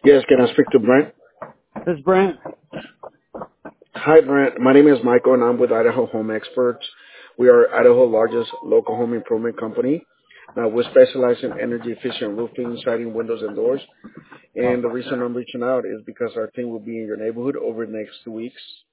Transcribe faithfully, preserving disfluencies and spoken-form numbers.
Yes, can I speak to Brent? This is Brent. Hi, Brent. My name is Michael, and I'm with Idaho Home Experts. We are Idaho's largest local home improvement company. Now, we specialize in energy efficient roofing, siding, windows, and doors. And the reason I'm reaching out is because our team will be in your neighborhood over the next two weeks.